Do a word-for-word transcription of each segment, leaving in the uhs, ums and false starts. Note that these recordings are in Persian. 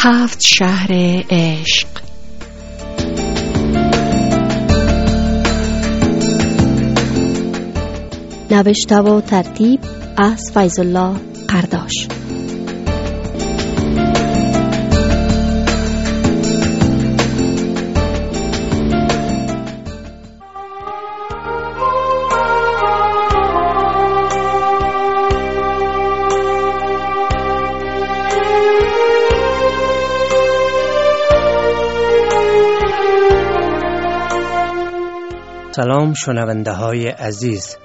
هفت شهر عشق. نوشته و ترتیب از فیض الله قرداش. سلام شنونده های عزیز.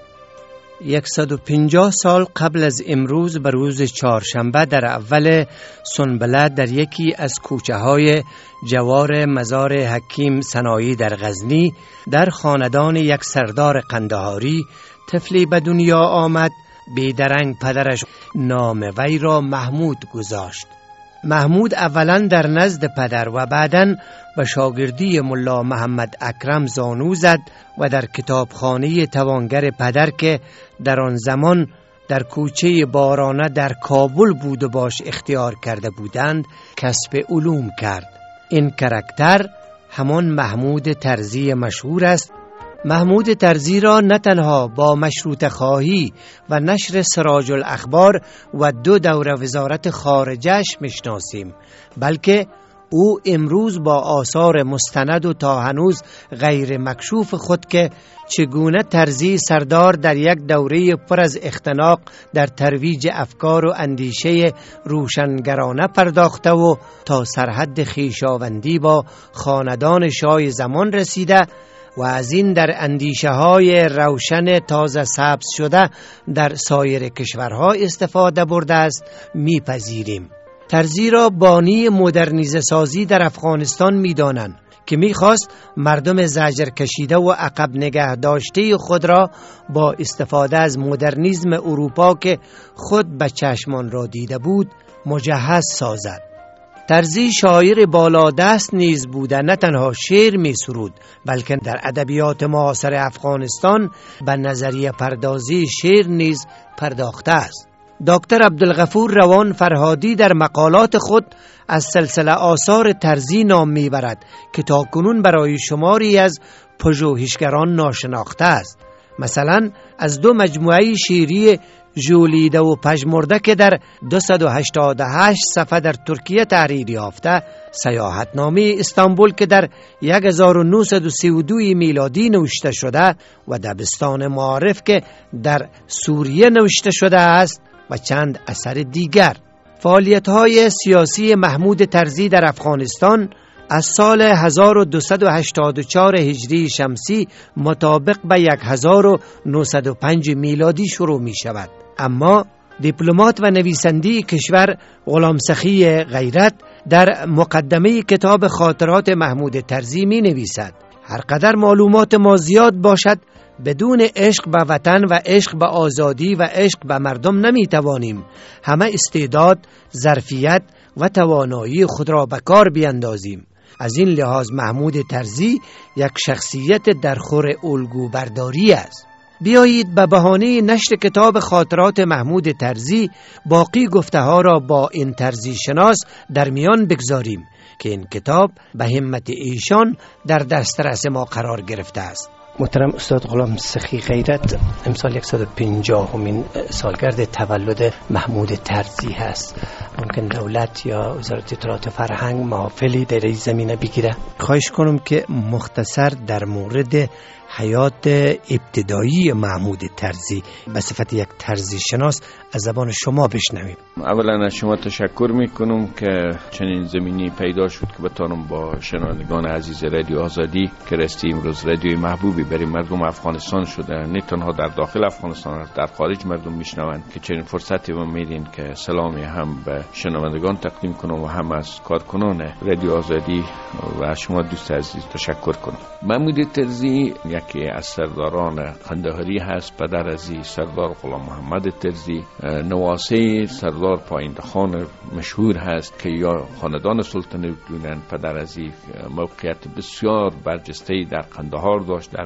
صد و پنجاه سال قبل از امروز به روز چهارشنبه در اول سنبله در یکی از کوچه های جوار مزار حکیم سنایی در غزنی در خاندان یک سردار قندهاری طفلی به دنیا آمد. بیدرنگ پدرش نام وی را محمود گذاشت. محمود اولا در نزد پدر و بعداً به شاگردی ملا محمد اکرم زانو زد و در کتابخانه توانگر پدر که در آن زمان در کوچه بارانه در کابل بود و باش اختیار کرده بودند کسب علوم کرد. این کرکتر همان محمود ترزی مشهور است. محمود ترزی را نه تنها با مشروط خواهی و نشر سراج الاخبار و دو دوره وزارت خارجه‌اش میشناسیم، بلکه او امروز با آثار مستند و تا هنوز غیر مکشوف خود که چگونه ترزی سردار در یک دوره پر از اختناق در ترویج افکار و اندیشه روشنگرانه پرداخته و تا سرحد خویشاوندی با خاندان شاه زمان رسیده و از این در اندیشه های روشن تازه سبز شده در سایر کشورها استفاده برده است میپذیریم. ترزی را بانی مدرنیزه سازی در افغانستان میدانند که میخواست مردم زجر کشیده و عقب نگه داشته خود را با استفاده از مدرنیسم اروپا که خود به چشمان را دیده بود مجهز سازد. ترزی شاعر بالادست نیز بوده، نه تنها شعر می سرود بلکه در ادبیات معاصر افغانستان به نظریه پردازی شعر نیز پرداخته است. دکتر عبدالغفور روان فرهادی در مقالات خود از سلسله آثار ترزی نام میبرد که تاکنون برای شماری از پژوهشگران ناشناخته است. مثلا از دو مجموعه شعری ژولیده و پژمرده که در دویست و هشتاد و هشت صفحه در ترکیه تحریر یافته، سیاحتنامه استانبول که در هزار و نهصد و سی و دو میلادی نوشته شده و دبستان معارف که در سوریه نوشته شده است و چند اثر دیگر. فعالیت‌های سیاسی محمود ترزی در افغانستان از سال هزار و دویست و هشتاد و چهار هجری شمسی مطابق به هزار و نهصد و پنج میلادی شروع می شود. اما دیپلمات و نویسنده کشور غلام سخی غیرت در مقدمه کتاب خاطرات محمود ترزی می نویسد: هر قدر معلومات ما زیاد باشد بدون عشق به وطن و عشق به آزادی و عشق به مردم نمی توانیم همه استعداد، ظرفیت و توانایی خود را به کار بیندازیم. از این لحاظ محمود ترزی یک شخصیت در خور الگو برداری است. بیایید به بهانه نشر کتاب خاطرات محمود ترزی باقی گفته ها را با این ترزی شناس در میان بگذاریم که این کتاب به همت ایشان در دسترس ما قرار گرفته است. محترم استاد غلام سخی غیرت، امسال صد و پنجاهمین سالگرد تولد محمود ترزی هست. ممکن دولت یا وزارت اطلاعات و فرهنگ محافلی در این زمینه بگیره؟ خواهش کنم که مختصر در مورد حیات ابتدایی محمود ترزی به صفت یک ترزی شناس از زبان شما بشنویم. اولا از شما تشکر میکنم که چنین زمینی پیدا شد که بتانم با شنوندگان عزیز رادیو آزادی که راستی امروز رادیوی محبوبی برای مردم افغانستان شده، نه تنها در داخل افغانستان، در خارج مردم میشنوند، که چنین فرصتی ما میدین که سلامی هم به شنوندگان تقدیم کنم و هم از کارکنان رادیو آزادی و از شما دوست عزیز تشکر کنم. محمود ترزی یکی از سرداران قندهاری هست. پدر از سردار غلام محمد ترزی، نواسه سردار پاینده خان مشهور هست که یا خاندان سلطنت بودند. پدر از موقعیت بسیار برجسته در قندهار داشت، در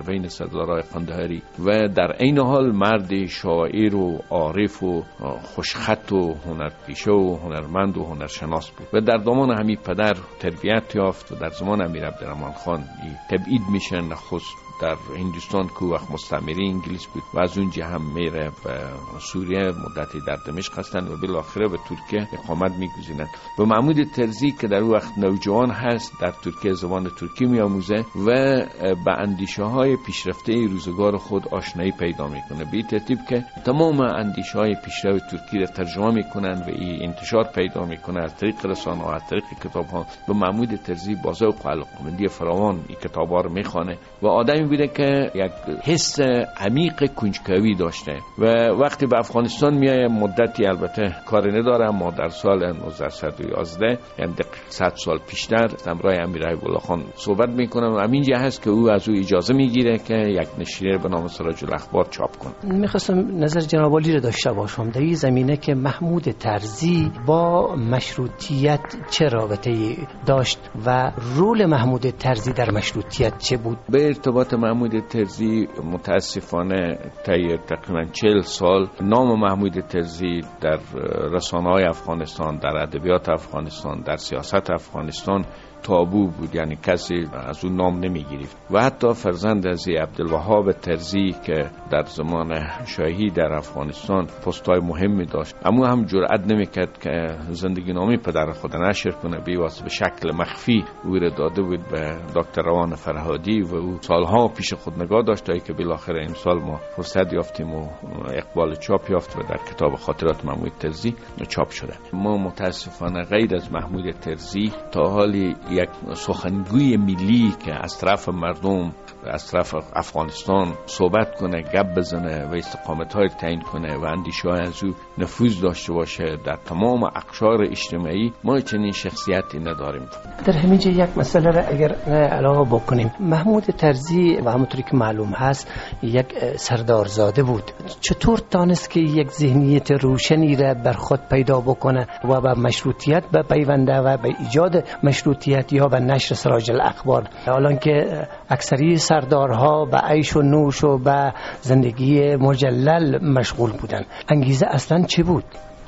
بین سردارای قندهاری و در این حال مرد شاعر و عارف و خوشخط و هنرپیشه و هنرمند و هنرشناس بود و در دامان همین پدر تربیت یافت و در زمان امیر عبدالرحمن خان تبعید میشه نخست در هندوستان که وقت مستعمره انگلیس بود و از اونجا هم میره به سوریه، مدتی در دمشق هستند و بالاخره به ترکیه اقامت میگذارند. و محمود طرزی که در وقت نوجوان هست در ترکیه زبان ترکی میآموزه و به اندیشه های پیشرفته روزگار خود آشنایی پیدا میکنه، به این ترتیب که تمام اندیشه های پیشرو ترکی را ترجمه میکنن و این انتشار پیدا میکنه از طریق رسانه ها، از طریق کتاب ها. و محمود طرزی با ذوق و علاقه‌مندی فراوان این کتاب ها رو میخوانه و آدمی بوده که یک حس عمیق کنجکاوی داشته و وقتی به افغانستان میایه مدتی البته کاری نداره، اما در سال نوزده یازده یعنی صد سال پیشتر همراه امیر حبیب الله خان صحبت میکنه و همینجا هست که او از او اجازه میگیره که یک نشریه به نام سراج الاخبار چاپ کنه. میخواستم نظر جناب عالی رو داشته باشم در این زمینه که محمود طرزی با مشروطیت چه رابطه‌ای داشت و رول محمود طرزی در مشروطیت چه بود؟ به ارتباط محمود طرزی متاسفانه طی تقریبا چهل سال نام محمود طرزی در رسانه‌های افغانستان، در ادبیات افغانستان، در سیاست افغانستان تابو بود، یعنی کسی از اون نام نمیگیرید و حتی فرزند از عبدالوهاب طرزی که در زمان شاهی در افغانستان پست‌های مهمی داشت اما هم جرئت نمیکرد که زندگی نامه پدر خود نشر کنه، بی‌واسطه به شکل مخفی او را داده بود به دکتر روان فرهادی و او سالها پیش خود نگاه داشت تا که بالاخره امسال ما فرصت یافتیم و اقبال چاپ یافت و در کتاب خاطرات محمود طرزی چاپ شده. ما متاسفانه غیر از محمود طرزی تا حالی یک سخنگوی ملی که از طرف مردم از طرف افغانستان صحبت کنه، گپ بزنه و استقامت‌های تعیین کنه و اندیشه‌های از او نفوذ داشته باشه در تمام اقشار اجتماعی، ما چنین شخصیتی نداریم. در همینجا یک مسئله را اگر علاوه بکنیم، محمود طرزی و همونطوری که معلوم هست یک سردارزاده بود. چطور تانست که یک ذهنیت روشنی را بر خود پیدا بکنه و به مشروطیت بپیونده و به ایجاد مشروطیت یا به نشر سراج الاخبار، حالان که اکثری سردارها به عیش و نوش و به زندگی مجلل مشغول بودن؟ انگیزه اصلا چه بود؟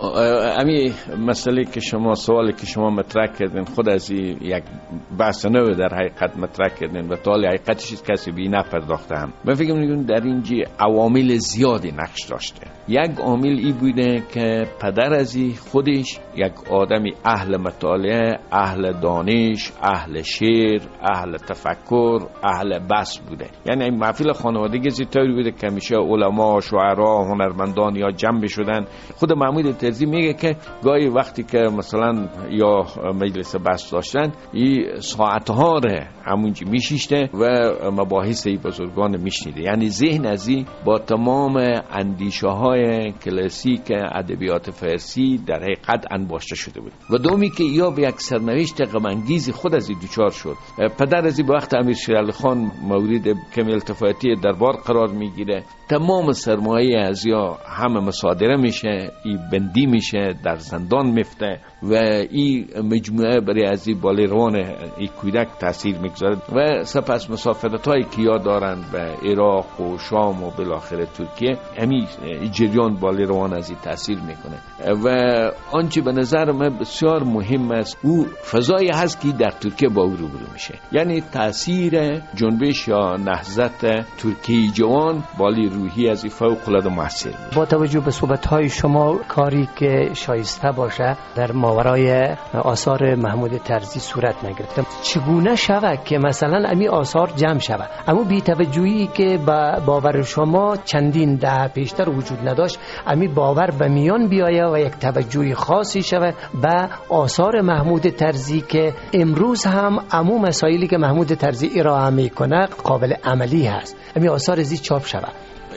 امی مسئله که شما سوالی که شما مطرح کردین خود از یک بحث نو در حقیقت مطرح کردین و طال حقیقتش کسی بی نپرداخته هم. من فکر می‌کنم در اینجا عوامل زیادی نقش داشته. یک عامل ای بوده که پدر ازی خودش یک آدمی اهل مطالعه، اهل دانش، اهل شعر، اهل تفکر، اهل بحث بوده. یعنی این محفل خانوادگی زیطوری بوده که همیشه علما، شاعرها، هنرمندان یا جمع شدن. خود محمود طرزی میگه که گاهی وقتی که مثلا یا مجلس بحث داشتن این ساعتها ره همونجا میشیشته و مباحث ای بزرگان میشنیده. یعنی ذهن ازی با تمام اندیشه های کلاسیک ادبیات فارسی در حقیقت انباشته شده بود. و دومی که یا به یک سرنوشت غم انگیزی خود ازی دوچار شد. پدر ازی به وقت امیر شیرعلی خان مورد کمی التفاتی دربار قرار میگیره، تمام سرمایه از یا همه مصادره میشه، ای بندی میشه، در زندان میفته و این مجموعه برای ازی بالیروان ای کودک تاثیر میگذاره و سپس مسافرت های که یا دارند به عراق و شام و بالاخره ترکیه، همین جریان بالیروان ازی تاثیر میکنه. و آنچه به نظر من بسیار مهم است او فضایی هست که در ترکیه با او روبرو میشه، یعنی تاثیر جنبش یا نهضت ترکیه جوان بالی روحی از فوق العاده موثر. با توجه به صحبت‌های شما کاری که شایسته باشه در ماورای آثار محمود طرزی صورت نگرفته، چگونه شود که مثلا امی آثار جمع شود اما بی توجهی که با باور شما چندین ده پیشتر وجود نداشت، امی باور به میان بیایه و یک توجهی خاصی شود به آثار محمود طرزی که امروز هم عموم مسائلی که محمود طرزی ارائه میکنه قابل عملی هست، امی آثار زی چاپ شود؟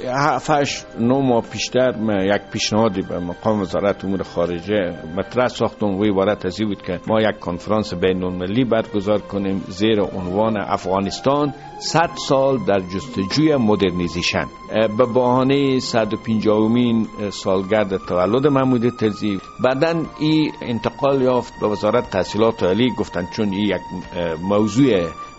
هفتش نو ماه پیشتر من یک پیشنهادی به مقام وزارت امور خارجه مطرح ساختم و عبارت از این بود که ما یک کنفرانس بین المللی برگزار کنیم زیر عنوان افغانستان صد سال در جستجوی مدرنیزیشن به بهانه صد و پنجاهمین سالگرد تولد محمود طرزی. بعدن این انتقال یافت به وزارت تحصیلات عالی، گفتن چون این یک موضوع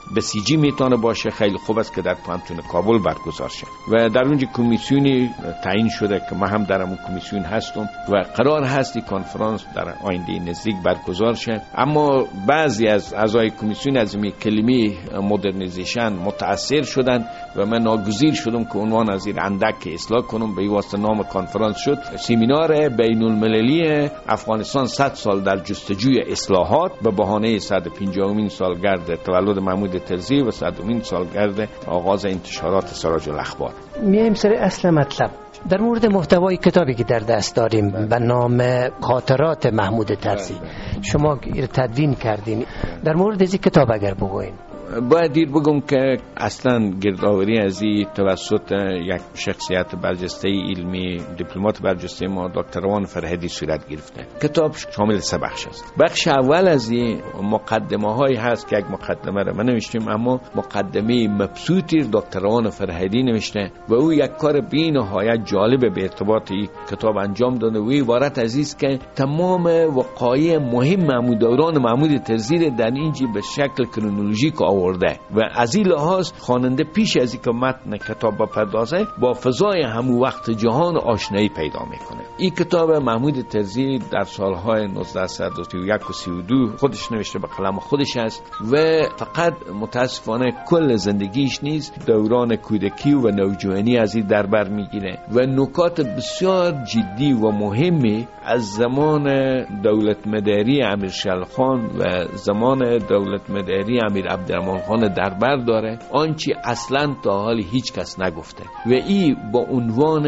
بسیجی میتونه باشه، خیلی خوب است که در پانتون کابل برگزار شه و در اونجا کمیسیونی تعیین شده که من هم در اون کمیسیون هستم و قرار هست این کنفرانس در آینده نزدیک برگزار شه. اما بعضی از اعضای کمیسیون از این کلمه مدرنیزیشن متاثر شدن و من ناگزیر شدم که عنوان از این اندک اصلاح کنم، به واسطه نام کنفرانس شد سمینار بین المللی افغانستان صد سال در جستجوی اصلاحات به بهانه صد و پنجاهمین سالگرد تولد محمود طرزی و صدمین سالگرد آغاز انتشارات سراج الاخبار. میایم سر اصل مطلب در مورد محتوای کتابی که در دست داریم به نام خاطرات محمود طرزی. شما تدوین کردین، در مورد این کتاب اگر بگوین. باید دیر بگم که اصلا گردآوری از این توسط یک شخصیت برجسته علمی دیپلمات برجسته ما دکتر روان فرهدی صورت گرفته. کتاب شامل سه بخش است. بخش اول از این مقدمه هایی هست که یک مقدمه را من نوشتیم، اما مقدمه مبسوطی دکتر روان فرهدی نوشته و او یک کار بی نهایت جالب به ارتباط این کتاب انجام داده و عبارت از است که تمام وقایع مهم محمود دوران محمود طرزی در اینجا به شکل کرونولوژیک آورده و از این لحاظ خواننده پیش از اینکه متن کتاب بپردازه با فضای همون وقت جهان آشنایی پیدا میکنه. این کتاب محمود طرزی در سالهای نوزده و سی و یک و سی و دو خودش نوشته، به قلم خودش است و فقط متاسفانه کل زندگیش نیست، دوران کودکی و نوجوانی از این در بر میگیره و نکات بسیار جدی و مهمی از زمان دولت مداری امیر شلخان و زمان دولت مداری امیر عبدالرحمن خان در بر داره، آنچه اصلا تا حال هیچ کس نگفته و این با عنوان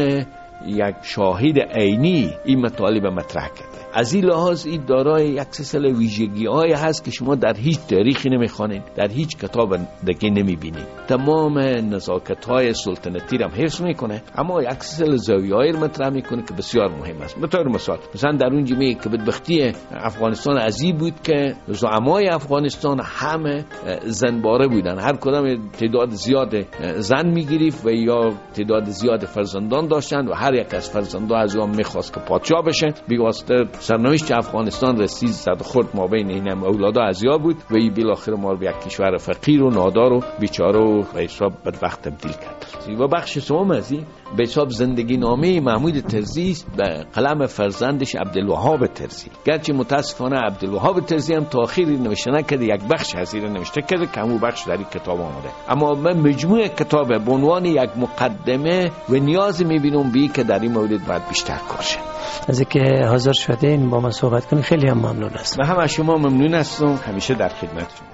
یک شاهد عینی این مطالب مطرح کرده. از این لحاظ این دارای یک سلسله ویژگی‌هایی هست که شما در هیچ تاریخی نمیخوانید، در هیچ کتاب دیگه نمیبینید. تمام نزاکت‌های سلطنتی را حفظ میکنه، اما یک سلسله زاویه‌ای را مطرح میکنه که بسیار مهم است. به طور مثال مثلا در اون جمعه که بدبختی افغانستان عزیز بود که زعمای افغانستان همه زنباره بودن، هر کدام تعداد زیاد زن میگرفت و یا تعداد زیاد فرزندان داشتند و هر یک از فرزندان از اون میخواست که پادشاه بشه. بی واسطه سرنوشت افغانستان رسید زد خورد ما بین این اولادا ازیا بود و این بالاخره ما به یک کشور فقیر و نادار و بیچاره و حساب بدبخت تبدیل کرد. و بخش سوم از این به حساب زندگی نامه محمود طرزی به قلم فرزندش عبدالوهاب طرزی. گرچه متاسفانه عبدالوهاب طرزی هم تأخیری نوشته نکرده، یک بخش از این نوشته کرده که همون بخش در این کتاب آمده، اما من مجموع کتاب به عنوان یک مقدمه و نیاز میبینم بی که در این مورد باید بیشتر کار شه. از اینکه حاضر شدین با ما صحبت کنید خیلی هم ممنون هستم. من هم از شما ممنون هستم، همیشه در خدمت شما.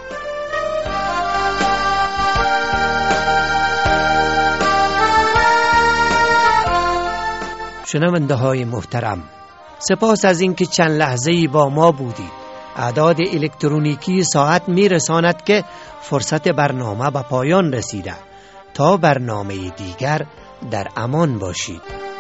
شنونده های محترم، سپاس از اینکه چند لحظه‌ای با ما بودید. اعداد الکترونیکی ساعت میرساند که فرصت برنامه به پایان رسیده. تا برنامه دیگر در امان باشید.